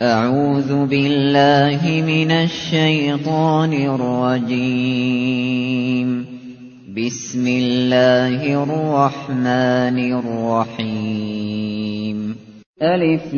أعوذ بالله من الشيطان الرجيم. بسم الله الرحمن الرحيم. ألف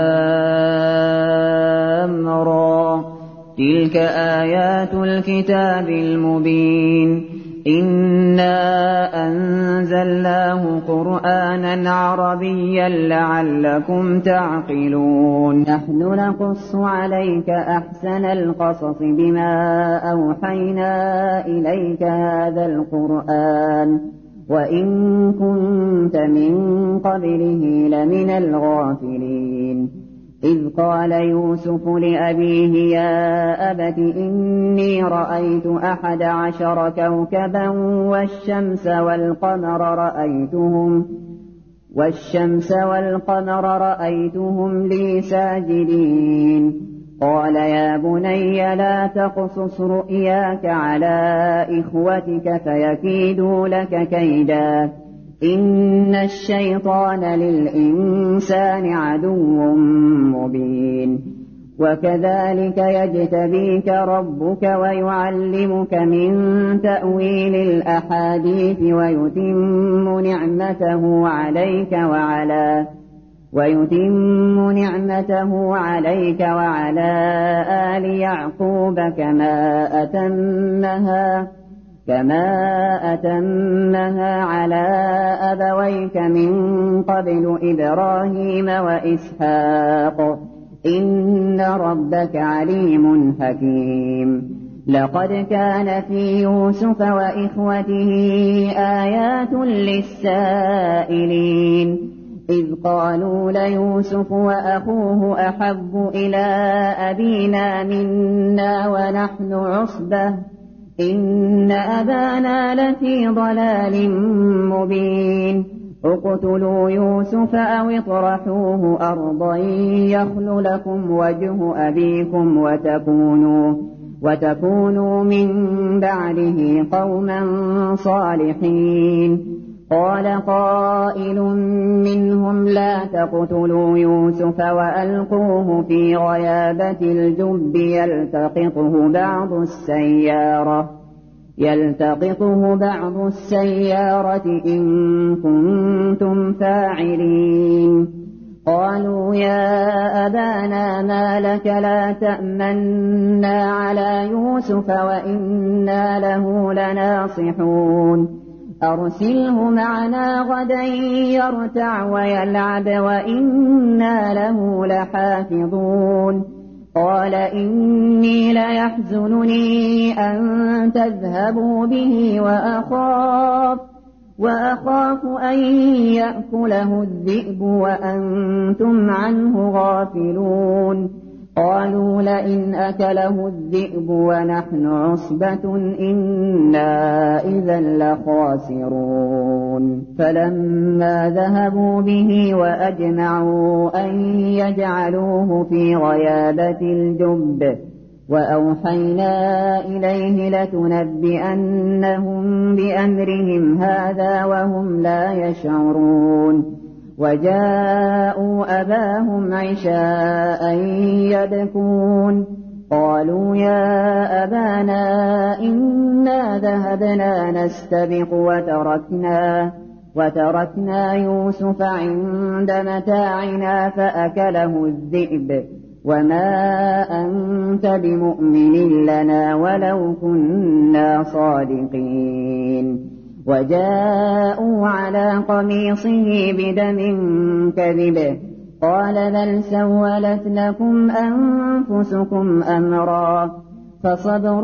لام را، تلك آيات الكتاب المبين. إنا أنزلناه قرآنا عربيا لعلكم تعقلون. نحن نقص عليك أحسن القصص بما أوحينا إليك هذا القرآن وإن كنت من قبله لمن الغافلين. إذ قال يوسف لأبيه يا أبت إني رأيت 11 كوكبا والشمس والقمر رأيتهم لي ساجدين. قال يا بني لا تقصص رؤياك على إخوتك فيكيدوا لك كيدا إن الشيطان للإنسان عدو مبين. وكذلك يجتبيك ربك ويعلمك من تأويل الأحاديث ويتم نعمته عليك وعلى آل يعقوب كما أتمها على أبويك من قبل إبراهيم وإسحاق إن ربك عليم حكيم. لقد كان في يوسف وإخوته آيات للسائلين إذ قالوا ليوسف وأخوه أحب إلى أبينا منا ونحن عصبة إن أبانا لفي ضلال مبين. اقتلوا يوسف أو اطرحوه أرضا يخل لكم وجه أبيكم وتكونوا من بعده قوما صالحين. قال قائل منهم لا تقتلوا يوسف وألقوه في غيابة الجب يلتقطه بعض السيارة إن كنتم فاعلين. قالوا يا أبانا ما لك لا تأمنا على يوسف وإنا له لناصحون أرسله معنا غدا يرتع ويلعب وإنا له لحافظون. قال إني ليحزنني أن تذهبوا به وأخاف أن يأكله الذئب وأنتم عنه غافلون. قالوا لئن أكله الذئب ونحن عصبة إنا إذا لخاسرون. فلما ذهبوا به وأجمعوا أن يجعلوه في غيابة الجب وأوحينا إليه لتنبئنهم بأمرهم هذا وهم لا يشعرون. وجاءوا أباهم عشاء يبكون. قالوا يا أبانا إنا ذهبنا نستبق وتركنا يوسف عند متاعنا فأكله الذئب وما أنت بمؤمن لنا ولو كنا صادقين. وجاءوا على قميصه بدم كذب. قال بل سولت لكم أنفسكم أمرا فصبر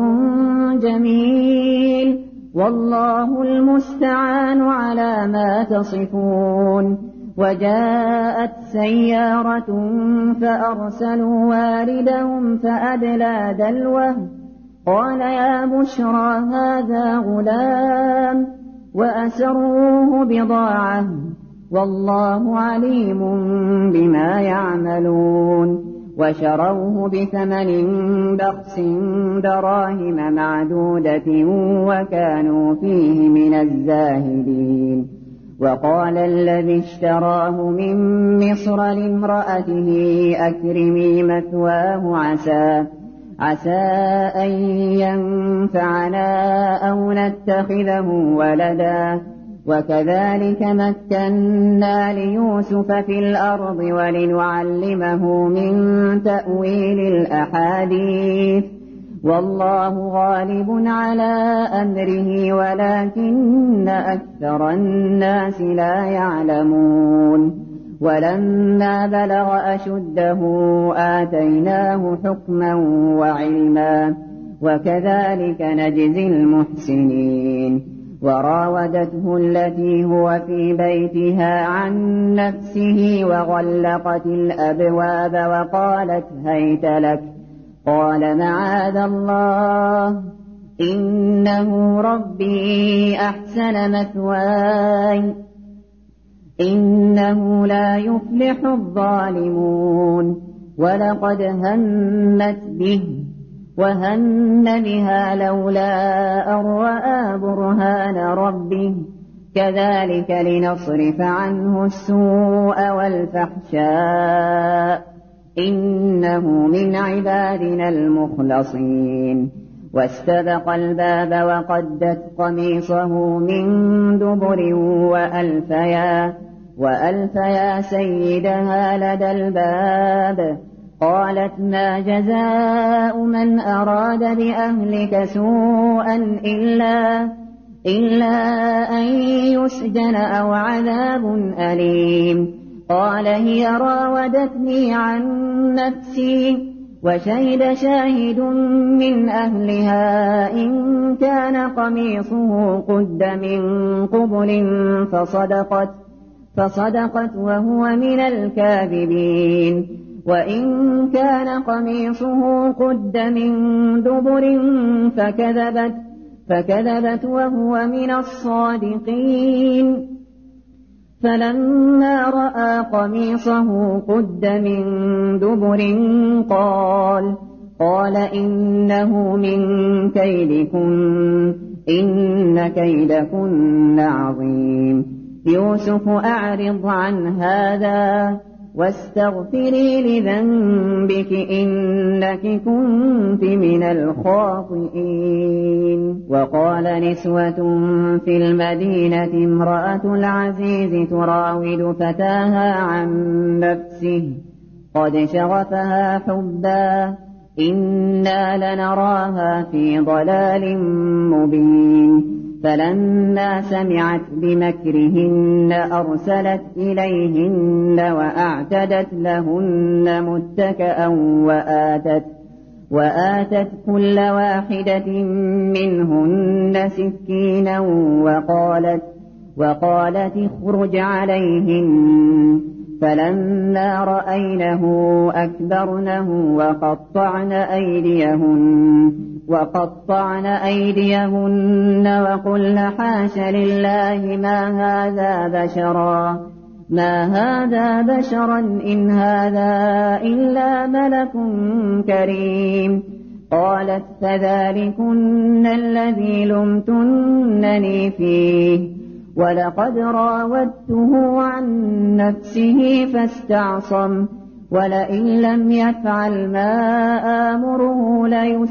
جميل والله المستعان على ما تصفون. وجاءت سيارة فأرسلوا واردهم فأدلى دلوه. قال يا بشرى هذا غلام وأسروه بضاعة والله عليم بما يعملون. وشروه بثمن بخس دراهم معدودة وكانوا فيه من الزاهدين. وقال الذي اشتراه من مصر لامرأته أكرمي مثواه عسى أن ينفعنا أو نتخذه ولدا وكذلك مكنا ليوسف في الأرض ولنعلمه من تأويل الأحاديث والله غالب على أمره ولكن أكثر الناس لا يعلمون ولما بلغ أشده آتيناه حكما وعلما وكذلك نجزي المحسنين وراودته التي هو في بيتها عن نفسه وغلقت الأبواب وقالت هيت لك قال معاذ الله إنه ربي أحسن مثواي إنه لا يفلح الظالمون ولقد همت به وهم بها لولا أن رأى برهان ربه كذلك لنصرف عنه السوء والفحشاء إنه من عبادنا المخلصين واستبق الباب وقدت قميصه من دبر وألفيا سيدها لدى الباب قالت ما جزاء من أراد بأهلك سوءا إلا أن يسجن أو عذاب أليم قال هي راودتني عن نفسي وشهد شاهد من أهلها إن كان قميصه قد من قبل فصدقت وهو من الكاذبين وإن كان قميصه قد من دبر فكذبت وهو من الصادقين فلما رأى قميصه قد من دبر قال إنه من كيدكن إن كيدكن عظيم يوسف أعرض عن هذا واستغفري لذنبك إنك كنت من الخاطئين وقال نسوة في المدينة امرأة العزيز تراود فتاها عن نفسه قد شغفها حبا إنا لنراها في ضلال مبين فلما سمعت بمكرهن أرسلت إليهن وأعتدت لهن متكأ وآتت كل واحدة منهن سكينا وقالت اخرج عليهن فلما رأينه أكبرنه وقطعن أيديهن وقلن حاش لله ما هذا بشرا إن هذا إلا ملك كريم قالت فذلكن الذي لمتنني فيه ولقد راودته عن نفسه فاستعصم ولئن لم يفعل ما آمره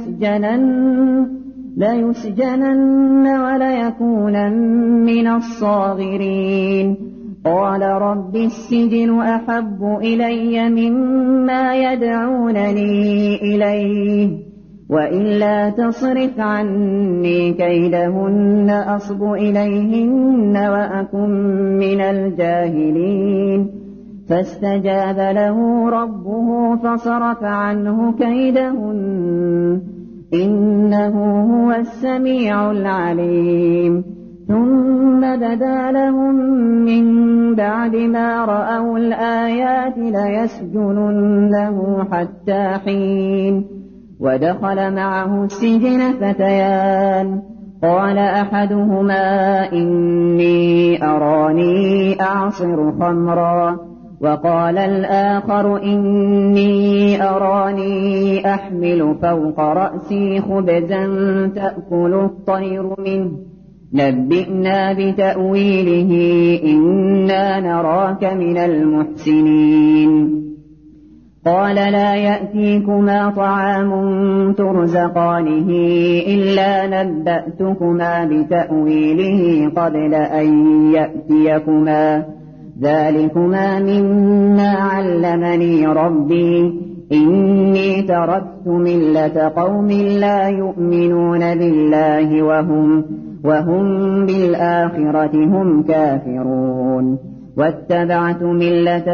ليسجنن وليكونن من الصاغرين قال رب السجن أحب إلي مما يدعونني إليه وإلا تصرف عني كيدهن أصب إليهن وأكن من الجاهلين فاستجاب له ربه فصرف عنه كيدهن إنه هو السميع العليم ثم بدا لهم من بعد ما رأوا الآيات ليسجننه حتى حين ودخل معه السجن فتيان قال أحدهما إني أراني أعصر خمرا وقال الآخر إني أراني أحمل فوق رأسي خبزا تأكل الطير منه نبئنا بتأويله إنا نراك من المحسنين قال لا يأتيكما طعام ترزقانه إلا نبأتكما بتأويله قبل أن يأتيكما ذلكما مما علمني ربي إني تركت ملة قوم لا يؤمنون بالله وهم بالآخرة هم كافرون واتبعت ملة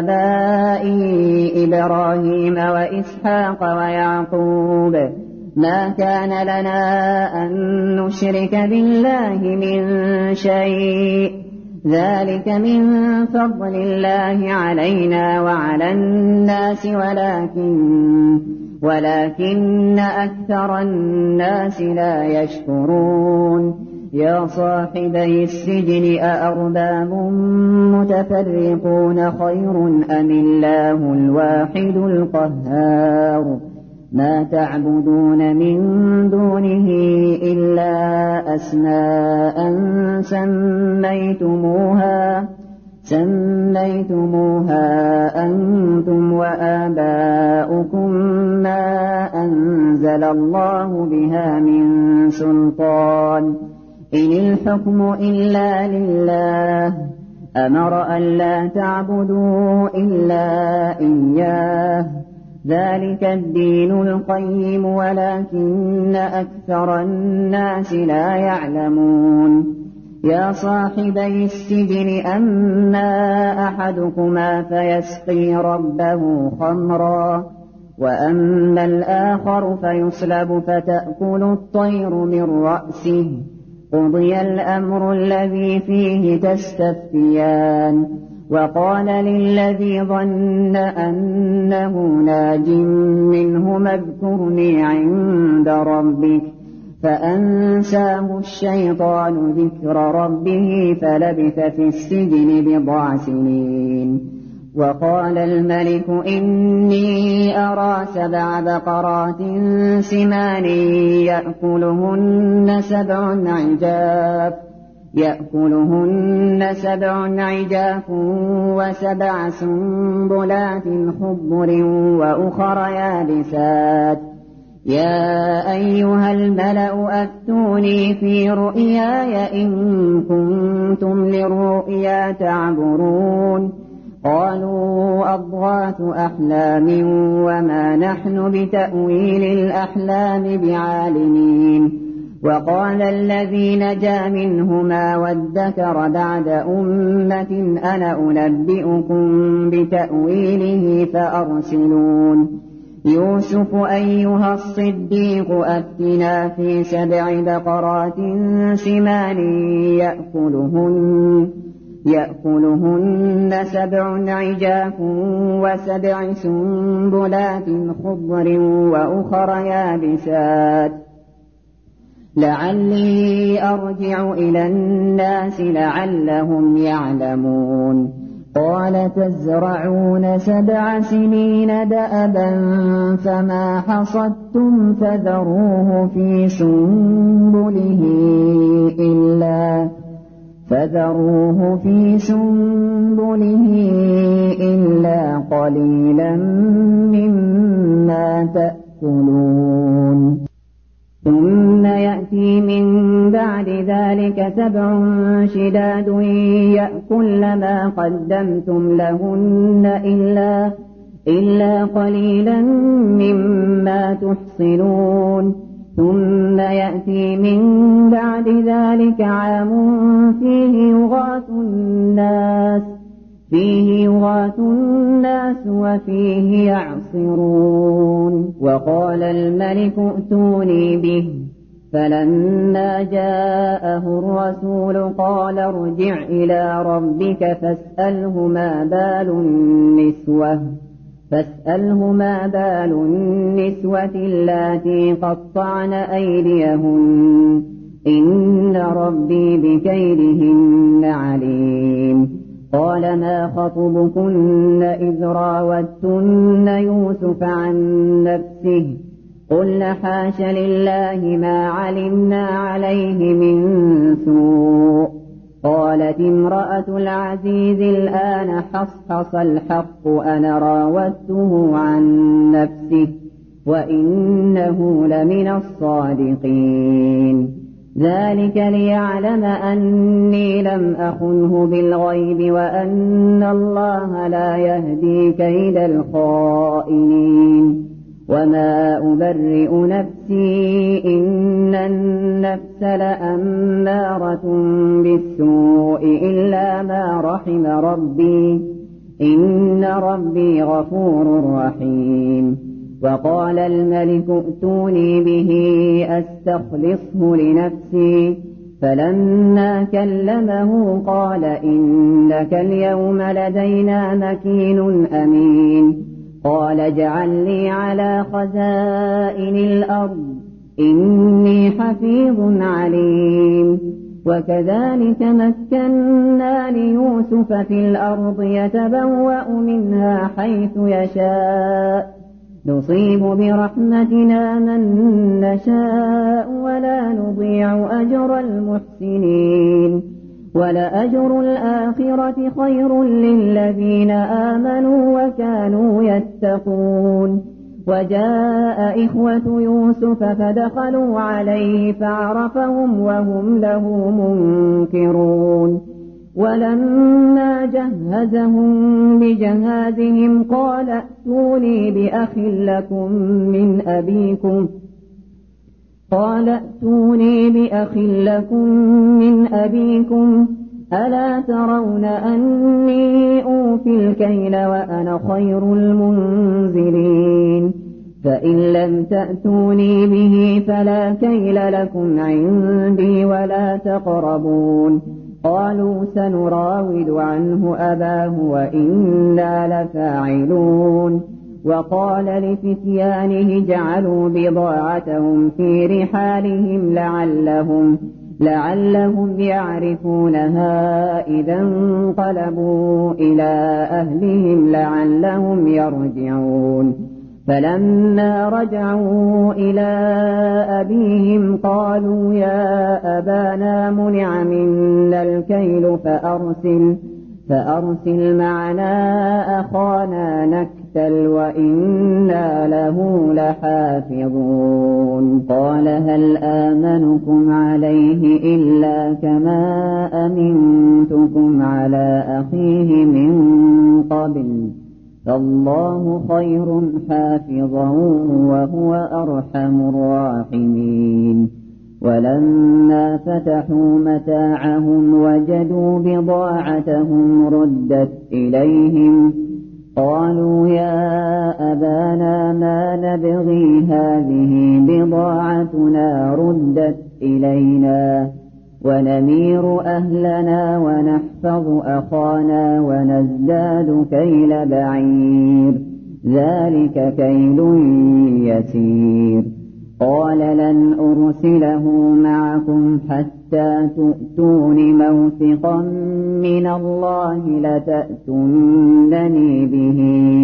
آبائي إبراهيم وإسحاق ويعقوب ما كان لنا أن نشرك بالله من شيء ذلك من فضل الله علينا وعلى الناس ولكن أكثر الناس لا يشكرون يا صاحبي السجن أأرباب متفرقون خير أم الله الواحد القهار ما تعبدون من دونه إلا أسماء سميتموها أنتم وآباؤكم ما أنزل الله بها من سلطان إن الحكم إلا لله أمر أن لا تعبدوا إلا إياه ذلك الدين القيم ولكن أكثر الناس لا يعلمون يا صاحبي السجن أما أحدكما فيسقي ربه خمرا وأما الآخر فيصلب فتأكل الطير من رأسه قضي الأمر الذي فيه تستفتيان وقال للذي ظن أنه ناج منهما اذكرني عند ربك فأنساه الشيطان ذكر ربه فلبث في السجن بضع سنين وقال الملك إني أرى 7 بقرات سمان يأكلهن 7 عجاف و7 سنبلات خضر وأخر يابسات يا أيها الملأ أفتوني في رؤياي إن كنتم للرؤيا تعبرون قالوا أضغاث أحلام وما نحن بتأويل الأحلام بعالمين وقال الذي نجا منهما وادكر بعد أمة أنا أنبئكم بتأويله فأرسلون يوسف أيها الصديق أفتنا في 7 بقرات سمان يأكلهن 7 عجاف و7 سنبلات خضر وأخر يابسات لعلي أرجع إلى الناس لعلهم يعلمون قال تزرعون 7 سنين دأبا فما حصدتم فذروه في سنبله إلا قليلا مما تأكلون ثم يأتي من بعد ذلك 7 شداد يأكل ما قدمتم لهن إلا قليلا مما تحصنون ثم يأتي من بعد ذلك عام فيه يغاث الناس وفيه يعصرون وقال الملك ائتوني به فلما جاءه الرسول قال ارجع إلى ربك فاسأله ما بال النسوة اللاتي قطعن أيديهن إن ربي بكيدهن عليم قال ما خطبكن إذ راوتن يوسف عن نفسه قلن حاش لله ما علمنا عليه من سوء. قالت امرأة العزيز الآن حصحص الحق أنا راودته عن نفسه وإنه لمن الصادقين. ذلك ليعلم أني لم أخنه بالغيب وأن الله لا يهدي كيد الخائنين. وما أبرئ نفسي إن النفس لأمارة بالسوء إلا ما رحم ربي إن ربي غفور رحيم. وقال الملك ائتوني به أستخلصه لنفسي فلما كلمه قال إنك اليوم لدينا مكين أمين. قال اجعل لي على خزائن الأرض إني حفيظ عليم. وكذلك مكنا ليوسف في الأرض يتبوأ منها حيث يشاء نصيب برحمتنا من نشاء ولا نضيع أجر المحسنين. ولأجر الآخرة خير للذين آمنوا وكانوا يتقون. وجاء إخوة يوسف فدخلوا عليه فعرفهم وهم له منكرون. ولما جهزهم بجهازهم قال ائتوني بأخ لكم من أبيكم ألا ترون أني أوفي الكيل وأنا خير المنزلين. فإن لم تأتوني به فلا كيل لكم عندي ولا تقربون. قالوا سنراود عنه أباه وإنا لفاعلون. وقال لفتيانه اجعلوا بضاعتهم في رحالهم لعلهم يعرفونها إذا انقلبوا إلى أهلهم لعلهم يرجعون. فلما رجعوا إلى أبيهم قالوا يا أبانا منع منا الكيل فأرسل معنا أخانا نكتل وإنا له لحافظون. قال هل آمنكم عليه إلا كما أمنتكم على أخيه من قبل فالله خير حافظا وهو أرحم الراحمين. ولما فتحوا متاعهم وجدوا بضاعتهم ردت إليهم قالوا يا أبانا ما نبغي هذه بضاعتنا ردت إلينا ونمير أهلنا ونحفظ أخانا ونزداد كيل بعير ذلك كيل يسير. قال لن أرسله معكم حتى تؤتون موثقا من الله لتأتونني به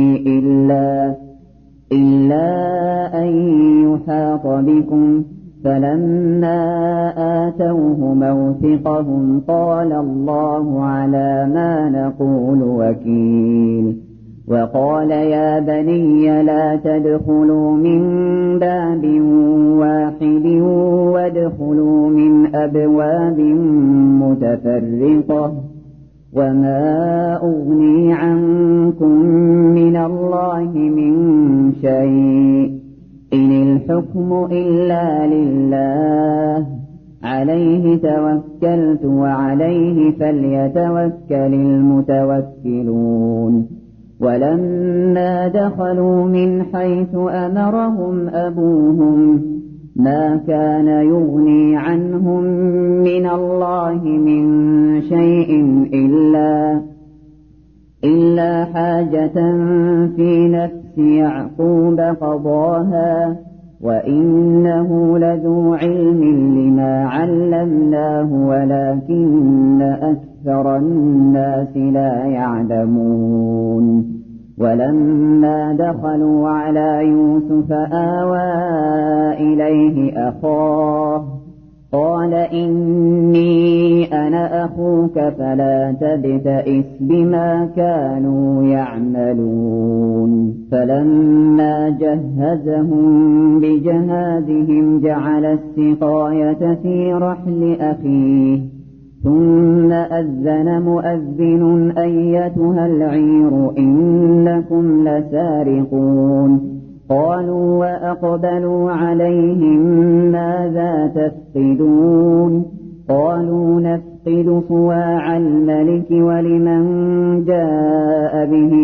إلا أن يحاط بكم. فلما آتوه موثقهم قال الله على ما نقول وكيل. وقال يا بني لا تدخلوا من باب واحد وادخلوا من أبواب متفرقة وما أغني عنكم من الله من شيء إن الحكم إلا لله عليه توكلت وعليه فليتوكل المتوكلون. ولما دخلوا من حيث أمرهم أبوهم ما كان يغني عنهم من الله من شيء إلا حاجة في نفس يعقوب قضاها وإنه لذو علم لما علمناه ولكن أكثر الناس لا يعلمون. ولما دخلوا على يوسف آوى إليه أخاه قال إني أنا أخوك فلا تبتئس بما كانوا يعملون فلما جهزهم بجهازهم جعل السقاية في رحل أخيه ثم أذن مؤذن أيتها العير إنكم لسارقون قالوا وأقبلوا عليهم ماذا تفقدون قالوا نفقد صواع الملك ولمن جاء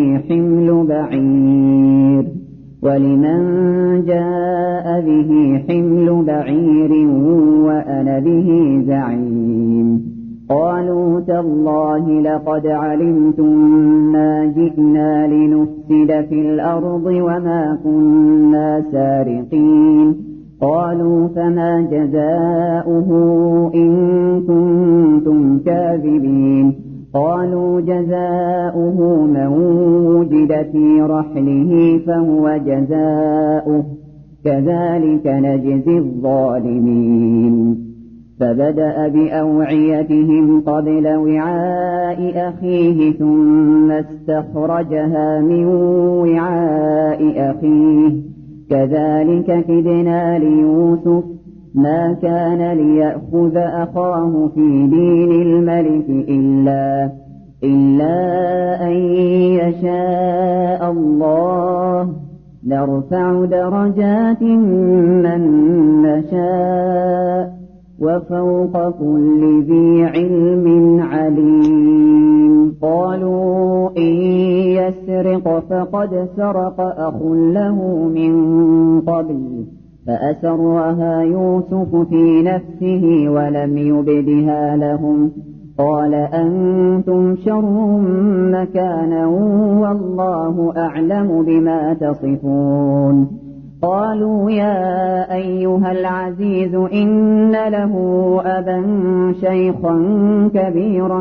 به حمل بعير وأنا به زعيم قالوا تالله لقد علمتم ما جئنا لنفسد في الأرض وما كنا سارقين قالوا فما جزاؤه إن كنتم كاذبين قالوا جزاؤه من وجد في رحله فهو جزاؤه كذلك نجزي الظالمين فبدأ بأوعيتهم قبل وعاء أخيه ثم استخرجها من وعاء أخيه كذلك كدنا ليوسف ما كان ليأخذ أخاه في دين الملك إلا أن يشاء الله نرفع درجات من نشاء وفوق كل ذي علم عليم قالوا إن يسرق فقد سرق أخ له من قبل فأسرها يوسف في نفسه ولم يبدها لهم قال أنتم شر مكانا والله أعلم بما تصفون قالوا يا أيها العزيز إن له أبا شيخا كبيرا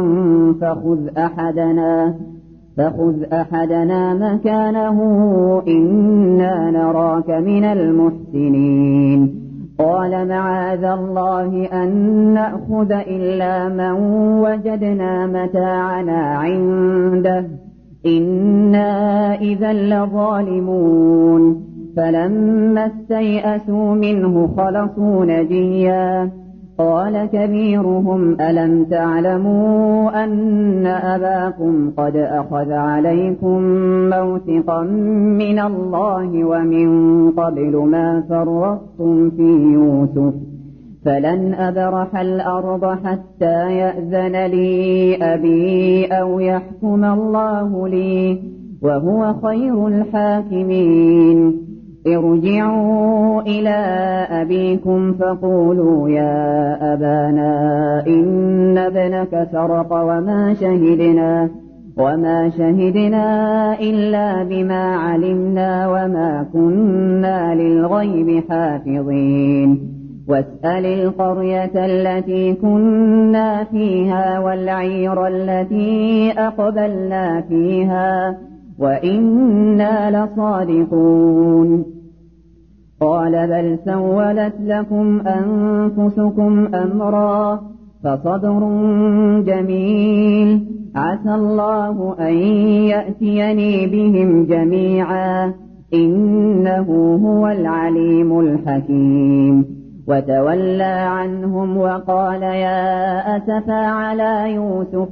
فخذ أحدنا مكانه إنا نراك من المحسنين قال معاذ الله أن نأخذ إلا من وجدنا متاعنا عنده إنا إذا لظالمون فلما استيئسوا منه خلصوا نجيا قال كبيرهم ألم تعلموا أن أباكم قد أخذ عليكم موثقا من الله ومن قبل ما فرطتم في يوسف فلن أبرح الأرض حتى يأذن لي أبي أو يحكم الله لي وهو خير الحاكمين ارجعوا إلى أبيكم فقولوا يا أبانا إن ابنك سرق وما شهدنا إلا بما علمنا وما كنا للغيب حافظين واسأل القرية التي كنا فيها والعير التي أقبلنا فيها وإنا لصادقون قال بل سولت لكم أنفسكم أمرا فصبر جميل عسى الله أن يأتيني بهم جميعا إنه هو العليم الحكيم وتولى عنهم وقال يا أسفا على يوسف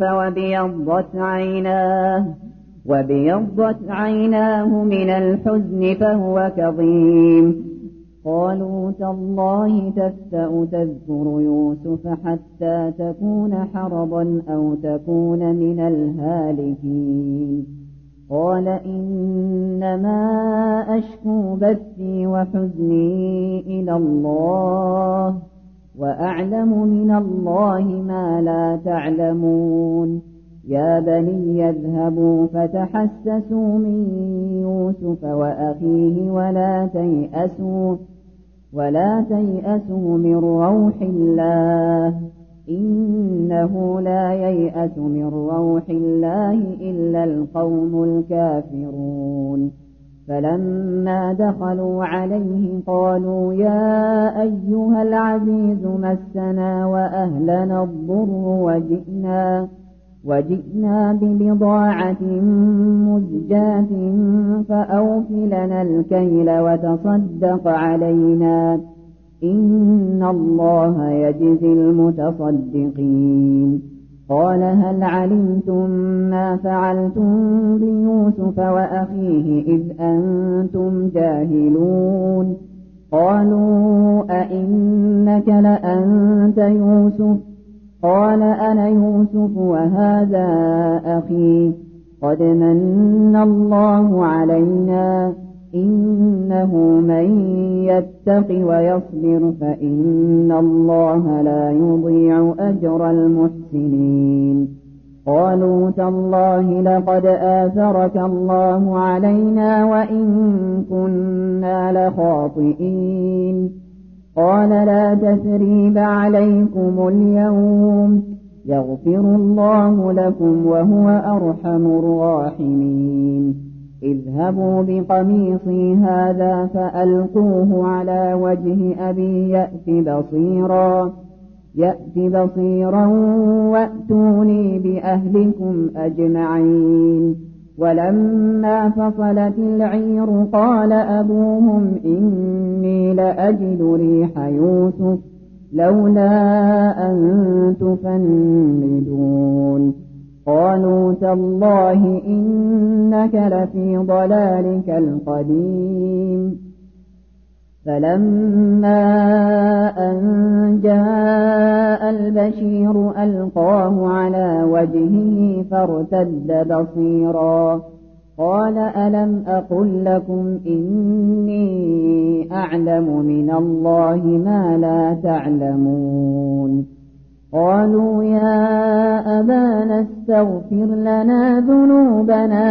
وابيضت عيناه من الحزن فهو كظيم قالوا تالله تفتأ تذكر يوسف حتى تكون حرضا أو تكون من الهالكين قال إنما أشكو بثي وحزني إلى الله وأعلم من الله ما لا تعلمون يا بني اذهبوا فتحسسوا من يوسف وأخيه ولا تيأسوا من روح الله إنه لا ييأس من روح الله إلا القوم الكافرون فلما دخلوا عليه قالوا يا أيها العزيز مسنا وأهلنا الضر وجئنا ببضاعة مزجاة فأوف لنا الكيل وتصدق علينا إن الله يجزي المتصدقين قال هل علمتم ما فعلتم بيوسف وأخيه إذ أنتم جاهلون قالوا أئنك لأنت يوسف قال أنا يوسف وهذا أخي قد من الله علينا إنه من يتق ويصبر فإن الله لا يضيع أجر المحسنين قالوا تالله لقد آثرك الله علينا وإن كنا لخاطئين قال لا تثريب عليكم اليوم يغفر الله لكم وهو أرحم الراحمين اذهبوا بقميصي هذا فألقوه على وجه أبي يأت بصيرا وأتوني بأهلكم أجمعين ولما فصلت العير قال أبوهم إني لأجد ريح يوسف لولا أن تفندون قالوا تالله إنك لفي ضلالك القديم فلما أن جاء البشير ألقاه على وجهه فارتد بصيرا قال ألم أقل لكم إني أعلم من الله ما لا تعلمون قالوا يا أبانا استغفر لنا ذنوبنا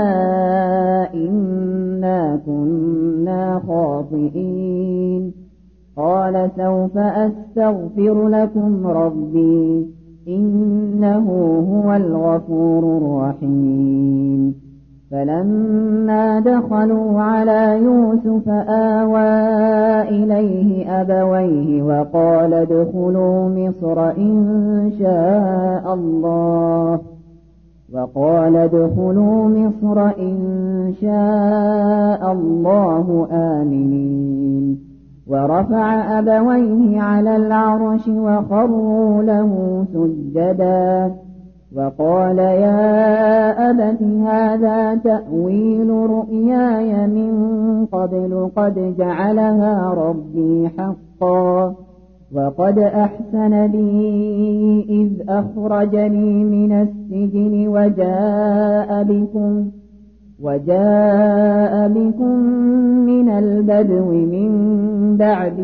إنا كنا خاطئين قال سوف أستغفر لكم ربي إنه هو الغفور الرحيم فلما دخلوا على يوسف آوى إليه أبويه وقال ادخلوا مصر إن شاء الله آمنين ورفع أبويه على العرش وخروا له سجدا وقال يا أبت هذا تأويل رؤياي من قبل قد جعلها ربي حقا وقد أحسن بي إذ أخرجني من السجن وجاء بكم من البدو من بعد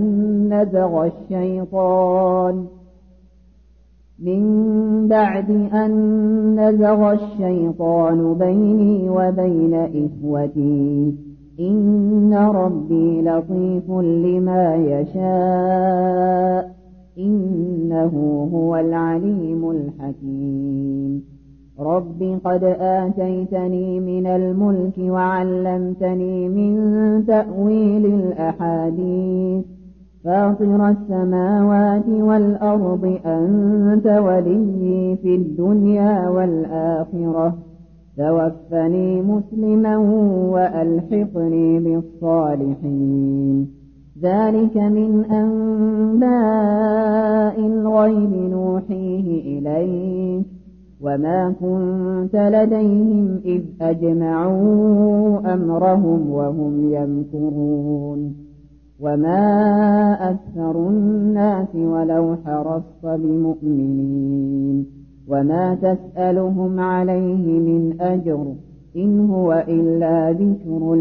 أن نزغ الشيطان بيني وبين إخوتي إن ربي لطيف لما يشاء إنه هو العليم الحكيم رب قد آتيتني من الملك وعلمتني من تأويل الأحاديث فاطر السماوات والأرض أنت ولي في الدنيا والآخرة توفني مسلما وألحقني بالصالحين ذلك من أنباء الغيب نوحيه إليك وما كنت لديهم إذ أجمعوا أمرهم وهم يمكرون وما أكثر الناس ولو حرصت بمؤمنين وما تسألهم عليه من أجر إن هو إلا ذكر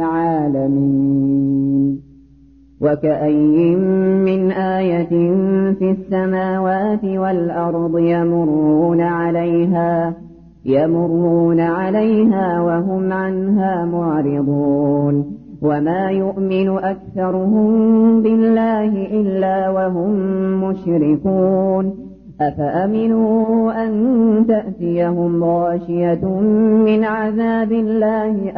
للعالمين وكأي من آية في السماوات والأرض يمرون عليها وهم عنها معرضون وما يؤمن أكثرهم بالله إلا وهم مشركون أفأمنوا أن تأتيهم غاشية من عذاب الله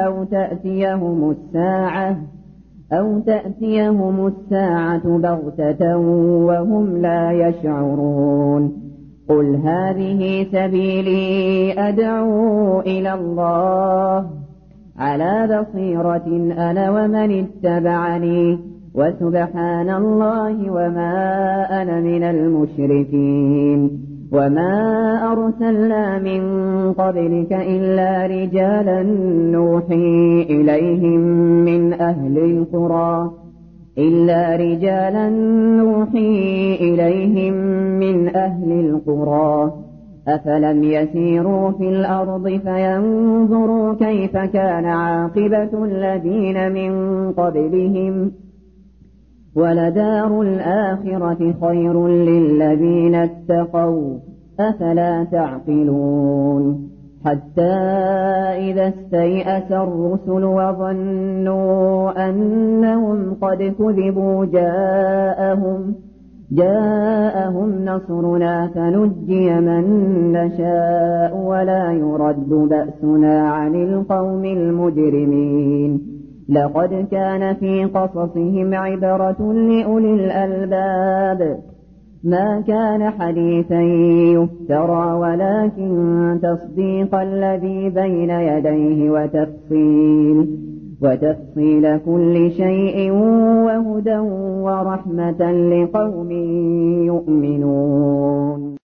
أو تأتيهم الساعة بغتة وهم لا يشعرون قل هذه سبيلي أدعو إلى الله على بصيرة أنا ومن اتبعني وسبحان الله وما أنا من المشركين وما أرسلنا من قبلك إلا رجالا نوحي إليهم من أهل القرى أفلم يسيروا في الأرض فينظروا كيف كان عاقبة الذين من قبلهم ولدار الآخرة خير للذين اتقوا أفلا تعقلون حتى إذا استيأس الرسل وظنوا أنهم قد كذبوا جاءهم نصرنا فنجي من نشاء ولا يرد بأسنا عن القوم المجرمين لقد كان في قصصهم عبرة لأولي الألباب ما كان حديثا يفترى ولكن تصديق الذي بين يديه وتفصيل كل شيء وهدى ورحمة لقوم يؤمنون.